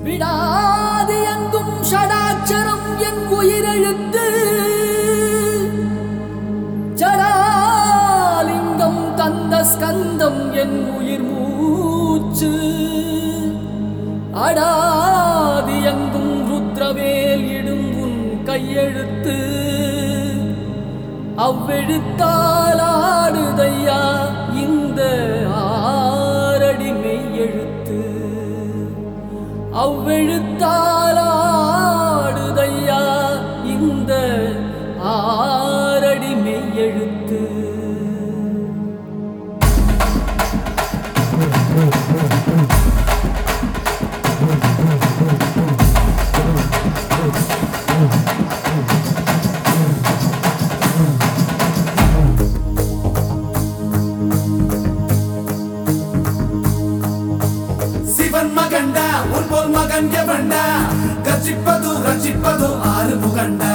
விடாது எங்கும் ஷடாட்சரம் என் உயிரெழுத்து ஜடாலிங்கம் தந்த ஸ்கந்தம் என் உயிர் மூச்சு அடாதி எங்கும் ருத்ரவேல் இடும் உன் கையெழுத்து அவ்வெழுத்தால் ஆடுதையா இந்த ஆரடி மெய்யெழுத்து அவ்வெழுத்தால் ஆடுதையா இந்த ஆரடி மெய்யெழுத்து சிவன் மகண்டா உன் போல் மகன் எவண்டா கச்சிப்பது ரச்சிப்பது ஆறு முகண்டா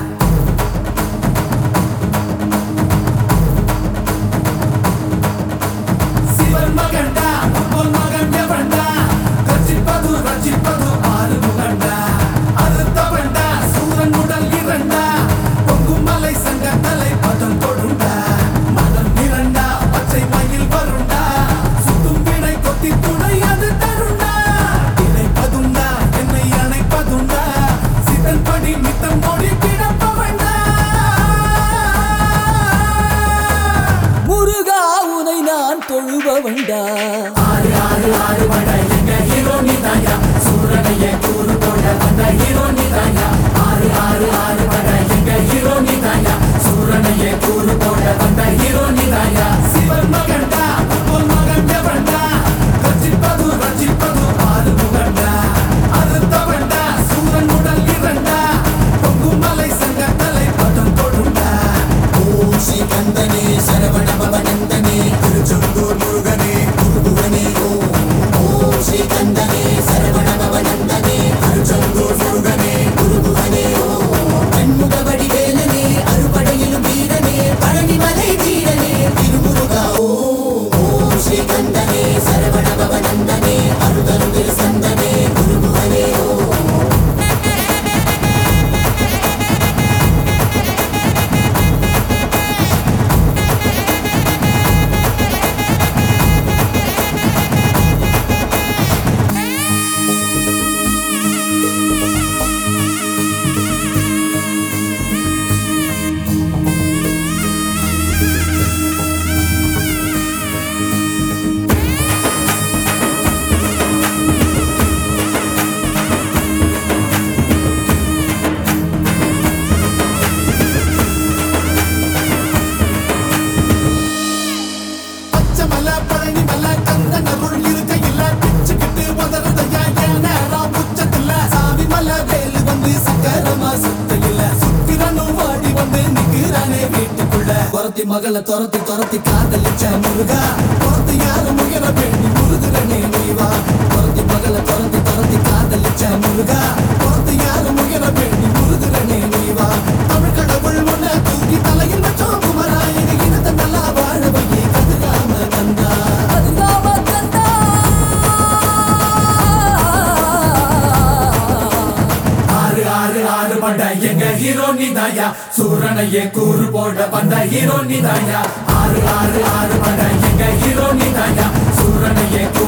சிவன் மகண்டா உன் போல் மகன் எவண்டா கச்சிப்பது ரச்சிப்பது ஆறு முகண்டா அறுத்தவண்டா சூரன் உடல் இரண்டா பொங்கும் மலை சங்க தலை பதம் கொடுண்டா மனம் இரண்டா பச்சை மயில் வருண்டா சுத்தும் வினை கொத்தி துணை அது தருண்டா இணைப்பதுண்டா என்னை அணைப்பதுண்டா சித்தன் படி மித்தம் மொழி கிடப்பவண்டா முருகா உனை நான் தொழுபவண்டா ஆறு ஆறு ஆறு வடை எங்க ஹீரோ நீதாயா சூரனையே கூறு போட வந்த ஹீரோ நீதாயா ஆறு ஆறு ஆறு வடை எங்க ஹீரோ நீதாயா சூரனையே கூறு போட வந்த ஹீரோ நீதாயா சிவன் மகண்டா உன் மகன் எவண்டா கச்சிப்பது ரச்சிப்பது ஆறு முகண்டா அறுத்தவண்டா சூரன் உடல் இரண்டா பொங்கும் மலை சங்க தலை பதம் கொடுண்டா ஓம் ஸ்ரீ கந்தனே சரவண பவநந்தனே திருச்செந்தூர் முருகனே குருபுவனே ஓம் ஸ்ரீ கந்தனே சரவண பவநந்தனே திருச்செந்தூர் முருகனே குருபுவனே கண்முகவடி வேலனே அறுபடையிலும் வீரனே பழனிமலை வீரனே திருமுருகா ஓம் ஸ்ரீ கந்தனே சரவண பவநந்தனே அருதரும் திருசந்தனே குருபுவனே பச்சமல பழனிமல கந்தன் அருள் இருக்கையில பிச்சுக்கிட்டு உதறதையா என் நேரம் உச்சத்தில்ல சாமி மலை வேலு வந்து சக்கரமா சுத்தையில சுக்கிரனும் வாடி வந்து நிக்கிறானே வீட்டுக்குள்ள துரத்தி மகளை துரத்தி துரத்தி காதலிச்ச முருகா துரத்தி யாரும் உயர வேண்டி முருகனே நீவா துரத்தி மகளை துரத்தி துரத்தி காதலிச்ச முருகா துரத்தி யாரும் உயர வேண்டி முருகனே நீவா தமிழ் கடவுள் முன்ன தூக்கி தலையில் வச்சோம் குமரா எங்க இனத்தை நல்லா வாழ வையே கதிராம கந்தா அதுதாம கந்தா ஆறு ஆறு ஆறு பண்ட எங்க ஹீரோ நீதாயா சூரனையே கூறு போட வந்த ஹீரோ நீதாயா ஆறு ஆறு ஆறு பண்ட எங்க ஹீரோ நீதாயா சூரனையே